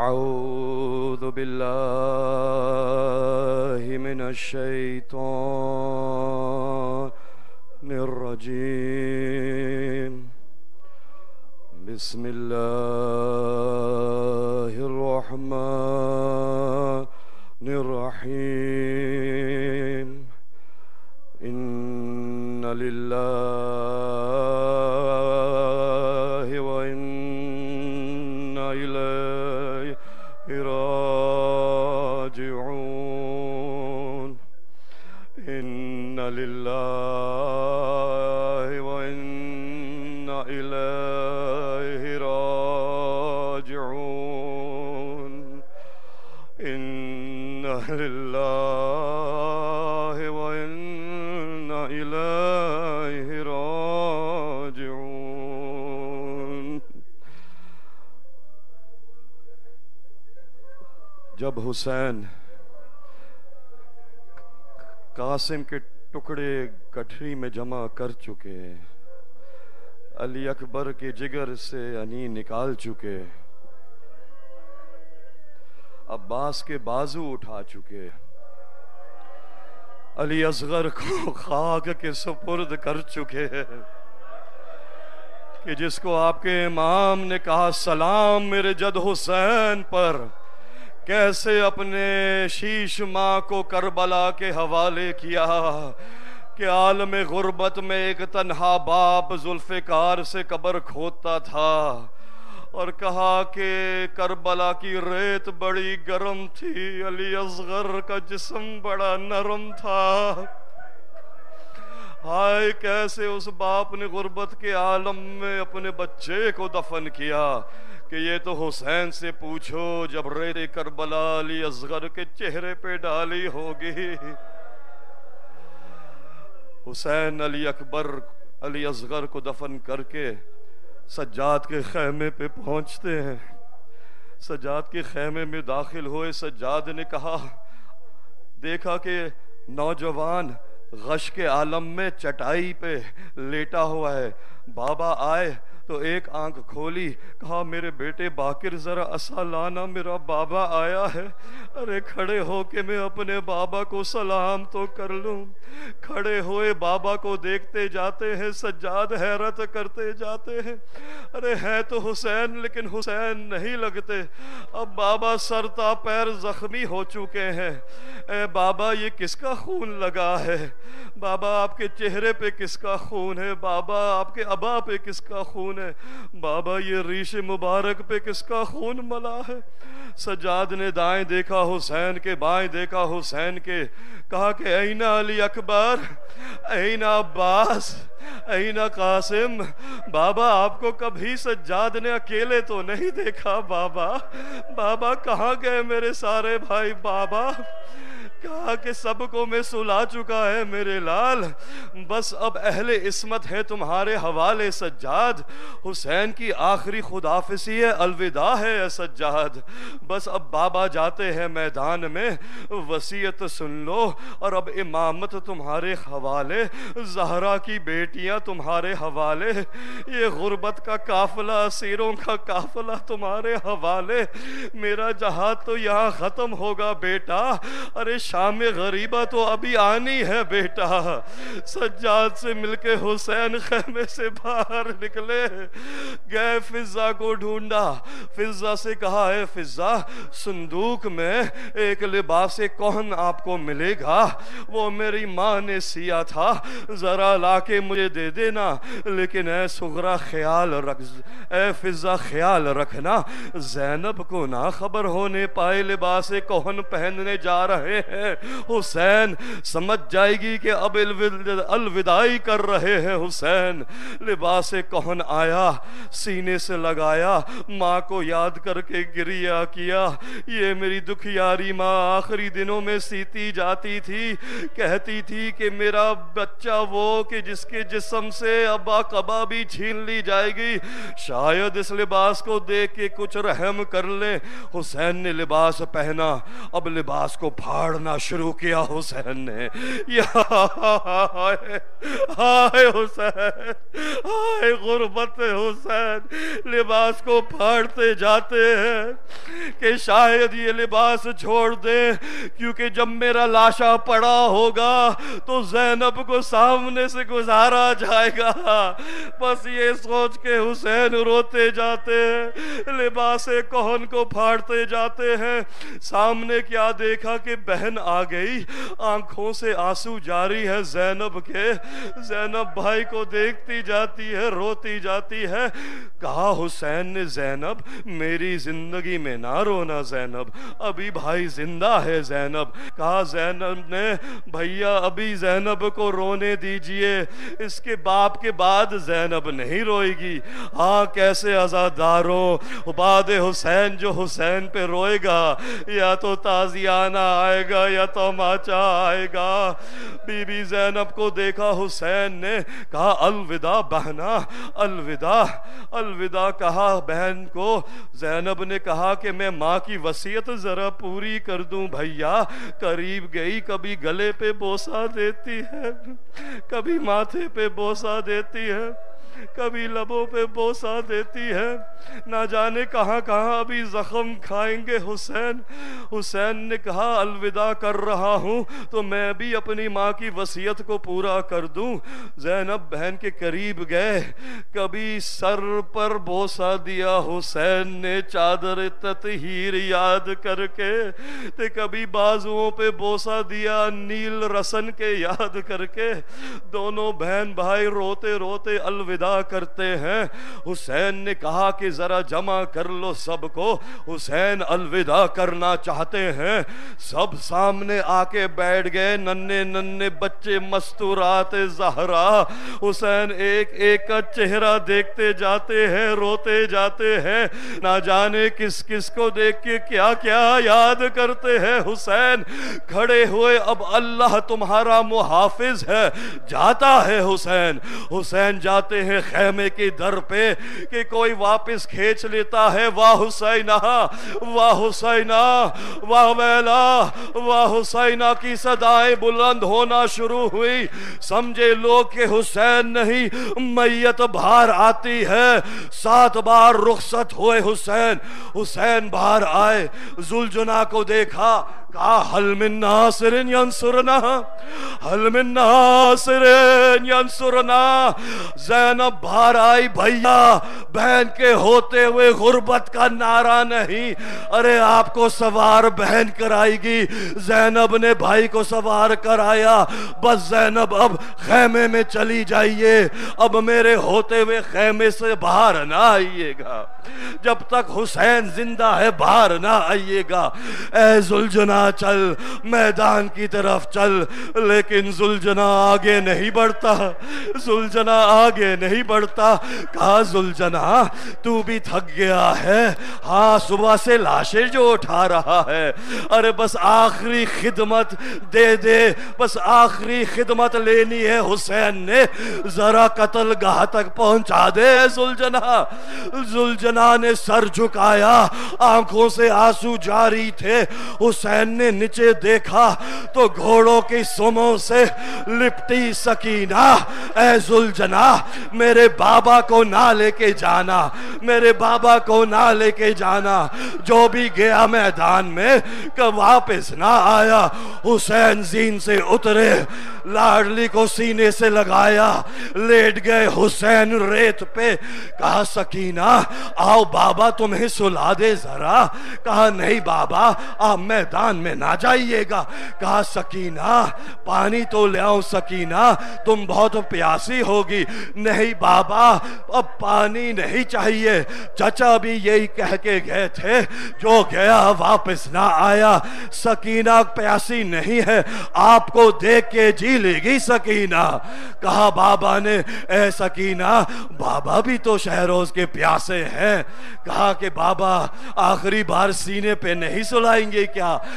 أعوذ بالله من الشيطان الرجيم. بسم الله الرحمن الرحيم. إن لله وإنا إليه راجعون. إن لله وإنا إليه راجعون. إن لله وإنا إليه راجعون. جب حسین قاسم کے ٹکڑے گٹھری میں جمع کر چکے، علی اکبر کے جگر سے انین نکال چکے، عباس کے بازو اٹھا چکے، علی اصغر کو خاک کے سپرد کر چکے، کہ جس کو آپ کے امام نے کہا سلام میرے جد حسین پر، کیسے اپنے شیش ماں کو کربلا کے حوالے کیا کہ عالم غربت میں ایک تنہا باپ ذوالفقار سے قبر کھودتا تھا، اور کہا کہ کربلا کی ریت بڑی گرم تھی، علی اصغر کا جسم بڑا نرم تھا۔ ہائے کیسے اس باپ نے غربت کے عالم میں اپنے بچے کو دفن کیا کہ یہ تو حسین سے پوچھو جب ریت کربلا علی اصغر کے چہرے پہ ڈالی ہوگی۔ حسین علی اکبر علی اصغر کو دفن کر کے سجاد کے خیمے پہ پہنچتے ہیں۔ سجاد کے خیمے میں داخل ہوئے، سجاد نے کہا، دیکھا کہ نوجوان غش کے عالم میں چٹائی پہ لیٹا ہوا ہے۔ بابا آئے تو ایک آنکھ کھولی، کہا میرے بیٹے باقر ذرا عصا لانا، میرا بابا آیا ہے۔ ارے کھڑے ہو کے میں اپنے بابا کو سلام تو کر لوں۔ کھڑے ہوئے بابا کو دیکھتے جاتے ہیں، سجاد حیرت کرتے جاتے ہیں، ارے ہے تو حسین لیکن حسین نہیں لگتے۔ اب بابا سر تا پیر زخمی ہو چکے ہیں۔ اے بابا یہ کس کا خون لگا ہے؟ بابا آپ کے چہرے پہ کس کا خون ہے؟ بابا آپ کے ابا پہ کس کا خون ہے؟ بابا یہ ریش مبارک پہ کس کا خون ملا ہے؟ سجاد نے دائیں دیکھا حسین کے، بائیں دیکھا حسین کے، کہا کہ این علی اکبر، این عباس، این قاسم۔ بابا آپ کو کبھی سجاد نے اکیلے تو نہیں دیکھا بابا؟ بابا کہاں گئے میرے سارے بھائی؟ بابا کہا کہ سب کو میں سلا چکا ہے میرے لال، بس اب اہل عصمت ہے تمہارے حوالے سجاد۔ حسین کی آخری خداحافظی ہے، الوداع ہے اے سجاد۔ بس اب بابا جاتے ہیں میدان میں، وصیت سن لو، اور اب امامت تمہارے حوالے، زہرا کی بیٹیاں تمہارے حوالے، یہ غربت کا قافلہ، اسیروں کا قافلہ تمہارے حوالے۔ میرا جہاد تو یہاں ختم ہوگا بیٹا، ارے شام غریبہ تو ابھی آنی ہے بیٹا۔ سجاد سے مل کے حسین خیمے سے باہر نکلے، گئے فضہ کو ڈھونڈا، فضہ سے کہا ہے فضہ صندوق میں ایک لباس کہن آپ کو ملے گا، وہ میری ماں نے سیا تھا، ذرا لا کے مجھے دے دینا، لیکن اے صغرا خیال رکھ، اے فضہ خیال رکھنا زینب کو نہ خبر ہونے پائے لباس کہن پہننے جا رہے ہیں۔ حسین سمجھ جائے گی کہ اب الوداعی کر رہے ہیں حسین۔ لباس کہن آیا، سینے سے لگایا، ماں کو یاد کر کے گریہ کیا۔ یہ میری دکھیاری ماں آخری دنوں میں سیتی جاتی تھی، کہتی تھی کہ میرا بچہ وہ کہ جس کے جسم سے ابا قبا بھی چھین لی جائے گی، شاید اس لباس کو دیکھ کے کچھ رحم کر لیں۔ حسین نے لباس پہنا، اب لباس کو پھاڑنا شروع کیا حسین نے۔ ہائے حسین، ہائے غربت حسین لباس کو پھاڑتے جاتے ہیں کہ شاید یہ لباس چھوڑ دے، کیونکہ جب میرا لاشا پڑا ہوگا تو زینب کو سامنے سے گزارا جائے گا۔ بس یہ سوچ کے حسین روتے جاتے ہیں، لباس کہن کو پھاڑتے جاتے ہیں۔ سامنے کیا دیکھا کہ بہن آ گئی، آنکھوں سے آنسو جاری ہے زینب کے۔ زینب بھائی کو دیکھتی جاتی ہے، روتی جاتی ہے۔ کہا حسین نے زینب میری زندگی میں نہ رونا زینب، ابھی بھائی زندہ ہے زینب۔ کہا زینب نے بھیا ابھی زینب کو رونے دیجئے، اس کے باپ کے بعد زینب نہیں روئے گی۔ ہاں کیسے عزاداروں، بعد حسین جو حسین پہ روئے گا یا تو تازیانہ آئے گا یا تماچا آئے گا۔ بی بی زینب کو دیکھا حسین نے، کہا الوداع بہنا، الوداع الوداع کہا بہن کو۔ زینب نے کہا کہ میں ماں کی وصیت ذرا پوری کر دوں بھیا۔ قریب گئی، کبھی گلے پہ بوسہ دیتی ہے، کبھی ماتھے پہ بوسہ دیتی ہے، کبھی لبوں پہ بوسہ دیتی ہے۔ نہ جانے کہاں کہاں ابھی زخم کھائیں گے حسین۔ حسین نے کہا الوداع کر رہا ہوں تو میں بھی اپنی ماں کی وصیت کو پورا کر دوں۔ زینب بہن کے قریب گئے، کبھی سر پر بوسہ دیا حسین نے چادر تطہیر یاد کر کے، تے کبھی بازوؤں پہ بوسہ دیا نیل رسن کے یاد کر کے۔ دونوں بہن بھائی روتے روتے الوداع کرتے ہیں۔ حسین نے کہا کہ ذرا جمع کر لو سب کو، حسین الوداع کرنا چاہتے ہیں۔ سب سامنے آ کے بیٹھ گئے، ننھے ننھے بچے مستورات زہرا۔ حسین ایک ایک کا چہرہ دیکھتے جاتے ہیں، روتے جاتے ہیں، نہ جانے کس کس کو دیکھ کے کیا کیا یاد کرتے ہیں۔ حسین کھڑے ہوئے، اب اللہ تمہارا محافظ ہے، جاتا ہے حسین۔ حسین جاتے ہیں خیمے کے در پہ کہ کوئی واپس کھینچ لیتا ہے، واہ حسینہ واہ حسینہ واہ ویلا واہ حسینہ کی صدائیں بلند ہونا شروع ہوئی۔ سمجھے لوگ کہ حسین نہیں میت باہر آتی ہے۔ 7 بار رخصت ہوئے حسین۔ حسین باہر آئے، ذوالجناح کو دیکھا، کہا حل من ناصر ینصرنا، حل من ناصر ینصرنا۔ زینب باہر آئی، بھیا بہن کے ہوتے ہوئے غربت کا نعرہ نہیں، ارے آپ کو سوار بہن کرائے گی۔ زینب نے بھائی کو سوار کرایا، بس زینب اب خیمے میں چلی جائیے، اب میرے ہوتے ہوئے خیمے سے باہر نہ آئیے گا، جب تک حسین زندہ ہے باہر نہ آئیے گا۔ اے ذوالجناح چل، میدان کی طرف چل، لیکن ذوالجناح آگے نہیں بڑھتا، ذوالجناح آگے نہیں بڑھتا۔ کہا ذوالجناح تو بھی تھک گیا ہے، ہاں صبح سے لاشیں جو اٹھا رہا ہے، ارے بس آخری خدمت دے دے، بس آخری خدمت لینی ہے حسین نے، ذرا قتل گاہ تک پہنچا دے ذوالجناح۔ ذوالجناح نے سر جھکایا، آنکھوں سے آنسو جاری تھے۔ حسین نے نیچے دیکھا تو گھوڑوں کی سموں سے لپٹی سکینہ۔ اے ذوالجناح میرے بابا کو نہ لے کے جانا، میرے بابا کو نہ لے کے جانا، جو بھی گیا میدان میں کہ واپس نہ آیا۔ حسین زین سے اترے، لاڈلی کو سینے سے لگایا، لیٹ گئے حسین ریت پہ۔ کہا سکینہ آؤ بابا تمہیں سلا دے ذرا۔ کہا نہیں بابا آپ میدان میں نہ جائیے گا۔ کہا سکینہ پانی تو لے آؤ سکینہ، تم بہت پیاسی ہوگی۔ نہیں بابا اب پانی نہیں چاہیے، چچا بھی یہی کہہ کے گئے تھے، جو گیا واپس نہ آیا۔ سکینہ پیاسی نہیں ہے، آپ کو دیکھ کے جی لے گی سکینہ۔ کہا بابا نے اے سکینہ بابا بھی تو شہروز کے پیاسے ہیں۔ کہا کہ بابا آخری بار سینے پہ نہیں سلائیں گے کیا؟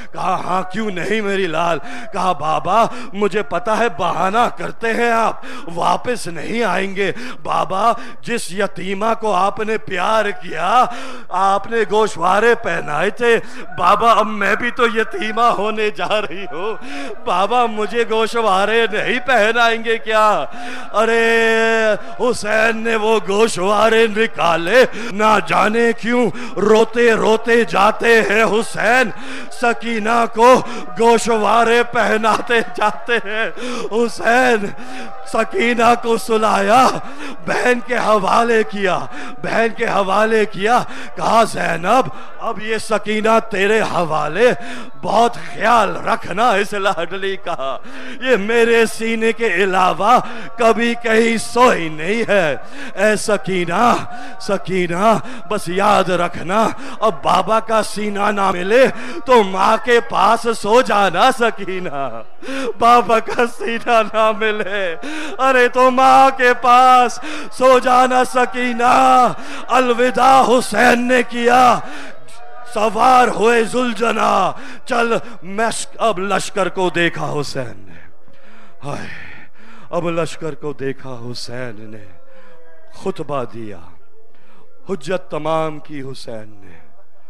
کہا ہاں کیوں نہیں میری لال. کہا بابا مجھے پتا ہے بہانہ کرتے ہیں آپ, واپس نہیں آئیں گے. بابا جس یتیمہ کو آپ نے پیار کیا, آپ نے گوشوارے پہنائے تھے, بابا اب میں بھی تو یتیمہ ہونے جا رہی ہوں, بابا مجھے گوشوارے نہیں پہنائیں گے کیا؟ ارے حسین نے وہ گوشوارے نکالے, نہ جانے کیوں روتے روتے جاتے ہیں حسین, سکینہ کو گوشوارے پہناتے جاتے ہیں حسین. سکینہ کو سلایا, بہن کے حوالے کیا, بہن کے حوالے کیا. کہا زینب اب یہ سکینہ تیرے حوالے, بہت خیال رکھنا اس لاڈلی کا, یہ میرے سینے کے علاوہ کبھی کہیں سوئی نہیں ہے. اے سکینہ, سکینہ بس یاد رکھنا اب بابا کا سینہ نہ ملے تو ماں کے پاس سو جانا سکینہ, بابا کا سینہ نہ ملے ارے تو ماں کے پاس سو جانا سکینہ. الوداع حسین نے کیا, سوار ہوئے ذوالجنا, چل اب لشکر کو دیکھا حسین نے, ہائے اب لشکر کو دیکھا حسین نے, خطبہ دیا, حجت تمام کی حسین نے.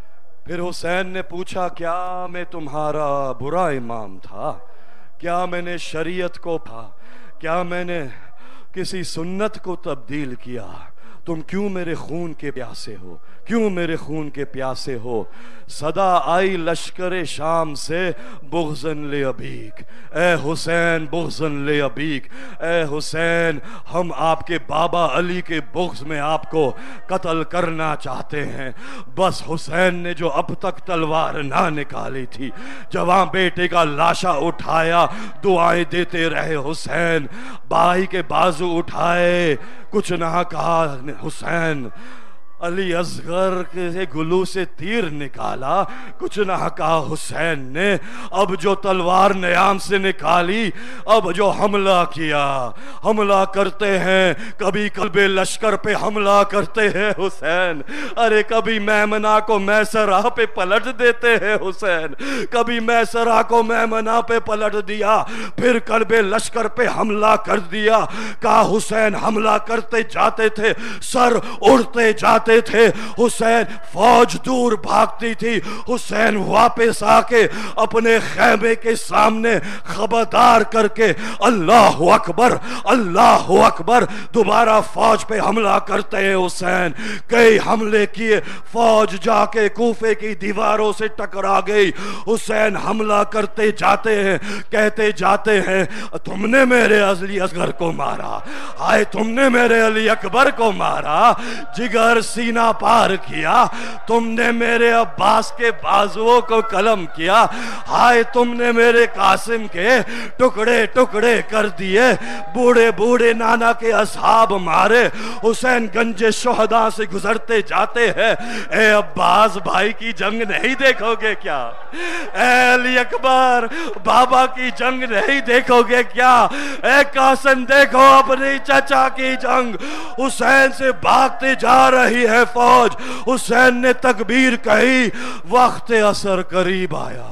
پھر حسین نے پوچھا کیا میں تمہارا برا امام تھا, کیا میں نے شریعت کو پا, کیا میں نے کسی سنت کو تبدیل کیا, تم کیوں میرے خون کے پیاسے ہو, کیوں میرے خون کے پیاسے ہو؟ صدا آئی لشکر شام سے بغضن لے ابیک, اے حسین بغضن لے ابیک, اے حسین ہم آپ کے بابا علی کے بغض میں آپ کو قتل کرنا چاہتے ہیں. بس حسین نے جو اب تک تلوار نہ نکالی تھی, جوان بیٹے کا لاشا اٹھایا, دعائیں دیتے رہے حسین, بھائی کے بازو اٹھائے, کچھ نہ کہا حسین. علی اصغر کے گلو سے تیر نکالا, کچھ نہ کہا حسین نے. اب جو تلوار نیام سے نکالی, اب جو حملہ کیا, حملہ کرتے ہیں, کبھی قلب لشکر پہ حملہ کرتے ہیں حسین, ارے کبھی میمنہ کو میسرہ پہ پلٹ دیتے ہیں حسین, کبھی میسرہ کو میمنہ پہ پلٹ دیا, پھر قلب لشکر پہ حملہ کر دیا. کہا حسین حملہ کرتے جاتے تھے, سر اڑتے جاتے تھے حسین, فوج دور بھاگتی تھی, حسین واپس آ کے اپنے خیمے کے سامنے خبردار کر کے اللہ اکبر اللہ اکبر, دوبارہ فوج پہ حملہ کرتے ہیں حسین. کئی حملے کیے, فوج جا کے کوفے کی دیواروں سے ٹکرا گئی. حسین حملہ کرتے جاتے ہیں, کہتے جاتے ہیں تم نے میرے علی اصغر کو مارا, ہائے تم نے میرے علی اکبر کو مارا, جگر سینہ پار کیا, تم نے میرے عباس کے بازوؤں کو قلم کیا, ہائے تم نے میرے قاسم کے ٹکڑے ٹکڑے کر دیے, بوڑھے بوڑھے نانا کے اصحاب مارے. حسین گنج شہداء سے گزرتے جاتے ہیں, اے عباس بھائی کی جنگ نہیں دیکھو گے کیا, اے علی اکبر بابا کی جنگ نہیں دیکھو گے کیا, اے قاسم دیکھو اپنی چچا کی جنگ. حسین سے بھاگتے جا رہی ہے فوج, حسین نے تکبیر کہی, وقت عصر قریب آیا,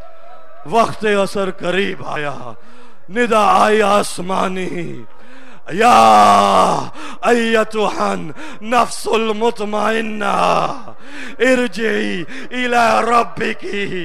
وقت عصر قریب آیا, ندا آئی آسمانی, یا ایتها النفس المطمئنہ ارجعی الی ربک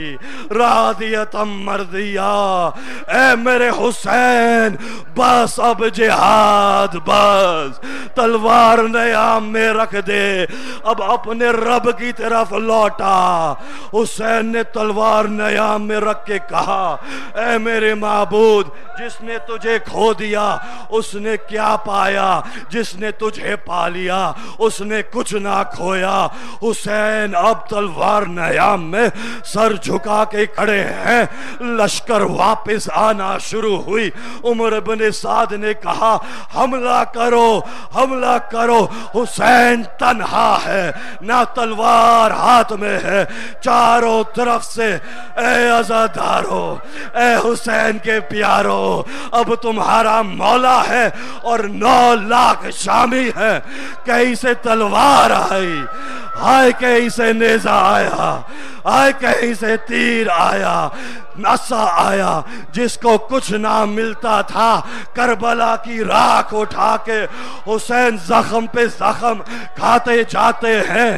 راضیۃ مرضیہ. اے میرے حسین بس اب جہاد, بس تلوار نیام میں رکھ دے, اب اپنے رب کی طرف لوٹا. حسین نے تلوار نیام میں رکھ کے کہا, اے میرے معبود جس نے تجھے کھو دیا اس نے کیا پایا, جس نے تجھے پا لیا اس نے کچھ نہ کھویا. حسین اب تلوار نیام میں سر جھکا کے کھڑے ہیں. لشکر واپس آنا شروع ہوئی. عمر بن سعد نے کہا حملہ کرو, حملہ کرو. حسین تنہا ہے, نہ تلوار ہاتھ میں ہے, چاروں طرف سے اے عزادارو, اے حسین کے پیارو, اب تمہارا مولا ہے اور 9 لاکھ شامی ہے. کہیں سے تلوار آئی, ہائے کہیں سے نیزہ آیا، ہائے کہیں سے تیر آیا، نصا آیا، جس کو کچھ نہ ملتا تھا کربلا کی راکھ اٹھا کے حسین زخم پہ زخم کھاتے جاتے ہیں،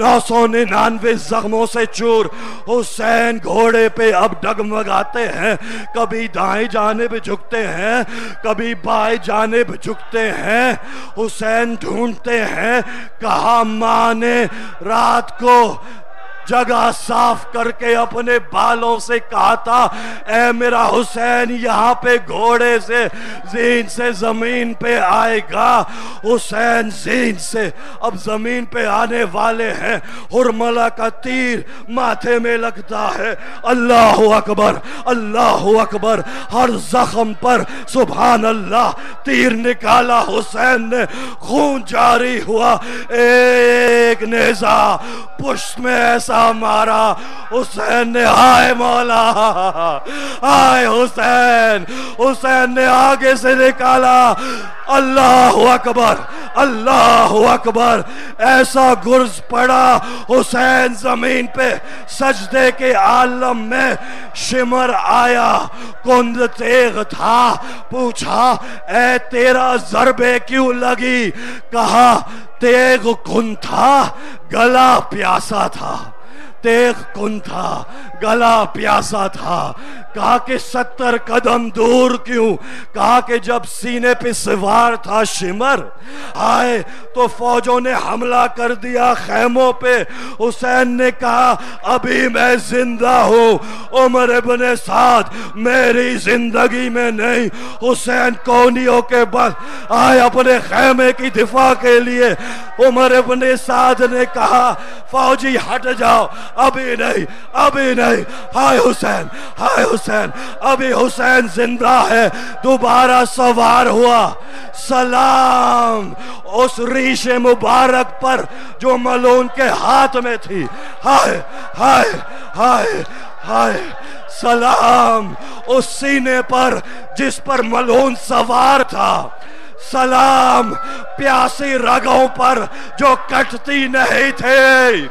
999 زخموں سے چور حسین گھوڑے پہ اب ڈگمگاتے ہیں، کبھی دائیں جانب جھکتے ہیں کبھی بائیں جانب جھکتے ہیں، حسین ڈھونڈتے ہیں کہاں ماں نے رات کو جگہ صاف کر کے اپنے بالوں سے کہا تھا اے میرا حسین یہاں پہ گھوڑے سے زین سے زمین پہ آئے گا۔ حسین زین سے اب زمین پہ آنے والے ہیں، حرملہ کا تیر ماتھے میں لگتا ہے، اللہ اکبر اللہ اکبر، ہر زخم پر سبحان اللہ تیر نکالا حسین نے، خون جاری ہوا، ایک نیزہ پشت میں ایسا مارا حسین نے، ہائے مولا ہائے حسین، حسین نے آگے سے نکالا، اللہ اکبر اللہ اکبر، ایسا گرز پڑا حسین زمین پہ سجدے کے عالم میں، شمر آیا کند تیغ تھا، پوچھا اے تیرا ضربے کیوں لگی؟ کہا تیغ کن تھا گلا پیاسا تھا، تیغ کن تھا گلا پیاسا تھا۔ کہا کہ 70 قدم دور کیوں؟ کہا کہ جب سینے پہ سوار تھا شمر، آئے تو فوجوں نے حملہ کر دیا خیموں پہ، حسین نے کہا ابھی میں زندہ ہوں، عمر ابن سعد میری زندگی میں نہیں۔ حسین کونیوں کے بل آئے اپنے خیمے کی دفاع کے لیے، عمر ابن سعد نے کہا فوجی ہٹ جاؤ، ابھی نہیں ابھی نہیں، ہائے حسین ہائے حسین، ابھی حسین زندہ ہے۔ دوبارہ سوار ہوا، سلام اس ریش مبارک پر جو ملعون کے ہاتھ میں تھی، ہائے ہائے ہائے ہائے، سلام اس سینے پر جس پر ملعون سوار تھا، سلام پیاسی رگوں پر جو کٹتی نہیں تھے،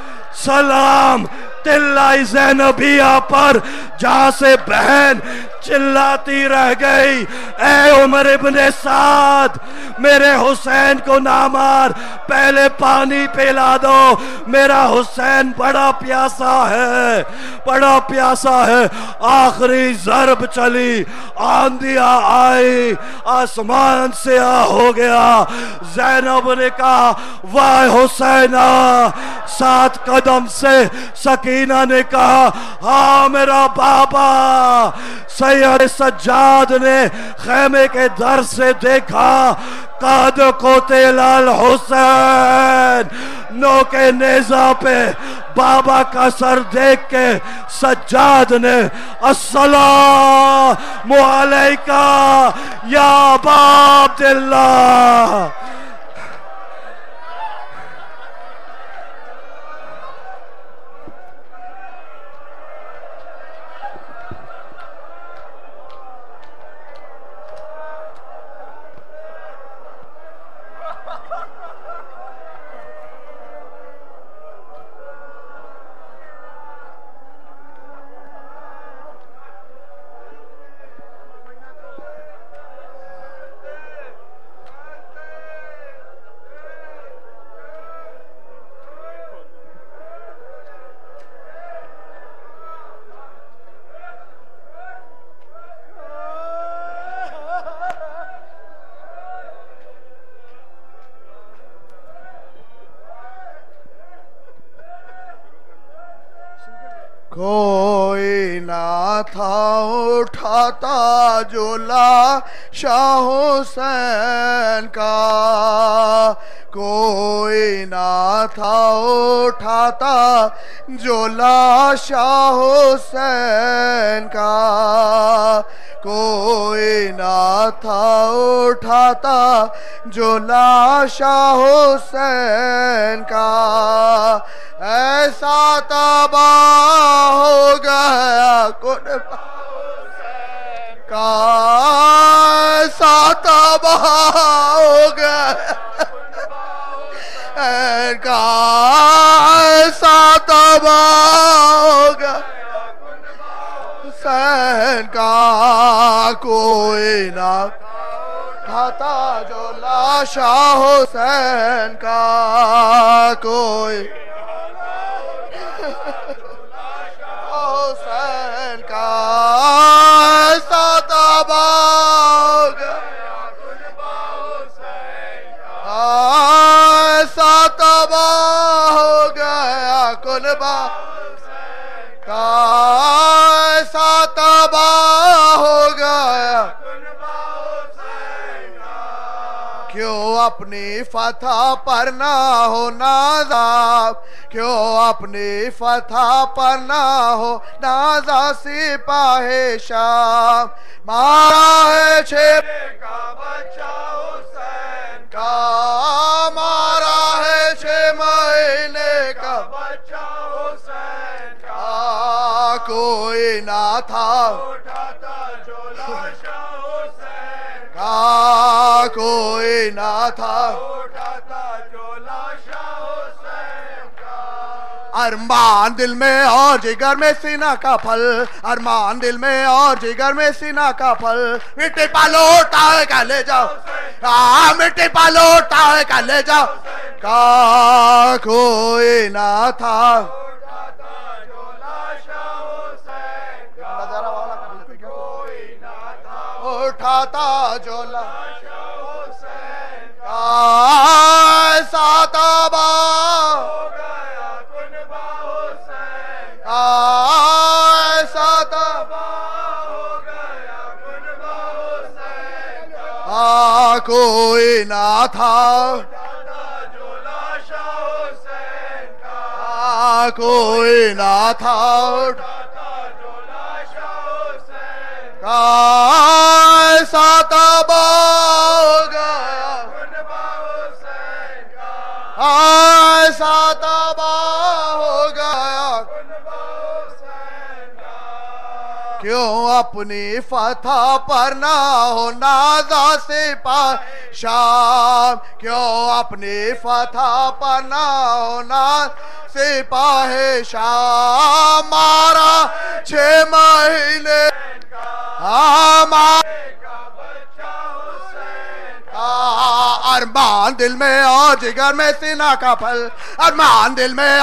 سلام تلۂ زینبیہ پر جہاں سے بہن چلاتی رہ گئی اے عمر ابن سعد میرے حسین کو نہ مار، پہلے پانی پلا دو، میرا حسین بڑا پیاسا ہے بڑا پیاسا ہے۔ آخری ضرب چلی، آندھیاں آئی، آسمان سیاہ ہو گیا، زینب نے کہا واہ حسینہ، 7 قدم سے سکینہ نے کہا ہاں میرا بابا۔ سید سجاد نے خیمے کے در سے دیکھا، قد قتل الحسین، نو کے نیزہ پہ بابا کا سر دیکھ کے سجاد نے السلام علیکہ یا ابا عبداللہ۔ کوئی نہ تھا اٹھاتا جو لاش حسین کا، کوئی نہ تھا اٹھاتا جو لاش حسین کا، کوئی نہ تھا اٹھاتا جو لاش حسین کا، ایسا تباہ ہو گیا قربان حسین کا، ایسا تباہ ہو گیا کا ایسا تباہ ہوگا حسین کا کوئی نہ اٹھاتا جو لاشا حسین کا کوئی حسین کا ایسا تباہ ہوگا ایسا تباہ ہو گیا کنبہ کا ایسا تباہ ہو گیا کیوں اپنی فتح پر نہ ہو نازاب کیوں اپنی فتح پر نہ ہو نازا سپاہ شام مارا ہے 6 کا بچہ حسین کا مارا ہے 6 مہینے کا بچہ حسین کا کوئی نہ تھا اٹھاتا جو لاشا حسین کا کوئی نہ تھا اٹھاتا جو لاشا حسین کا ارمان دل میں اور جگر میں سینہ کا پھل ارمان دل میں اور جگر میں سینہ کا پھل مٹی پالو اٹھائے کا لے جاؤ مٹی پالو اٹھائے کا لے جاؤ کا کوئی نہ تھا اٹھاتا جو لاشا حسین کا ایسا تباہ ہو گیا کنبہ حسین کا ایسا تباہ ہو گیا کنبہ حسین کا کوئی نہ تھا اٹھاتا جو لاشا حسین کا کوئی نہ تھا ایسا تباہ ہو گیا ایسا تباہ ہو گیا کیوں اپنی فتح پر نہ ہو نازا سپاہ شام کیوں اپنی فتح پر نہ ہو نازا سپاہ شام مارا 6 مہینے ارمان دل میں اور جگر میں سینہ کا پھل ارمان دل میں